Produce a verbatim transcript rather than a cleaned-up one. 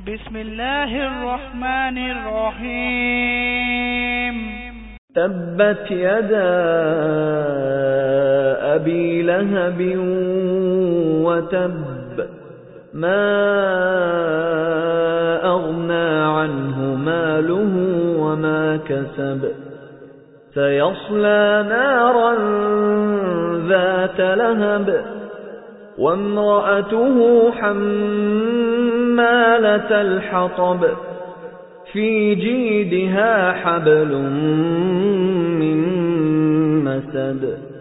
بسم الله الرحمن الرحيم تبت يدا أبي لهب وتب ما أغنى عنه ماله وما كسب سيصلى نارا ذات لهب وامرأته حمالة الحطب في جيدها حبل من مسد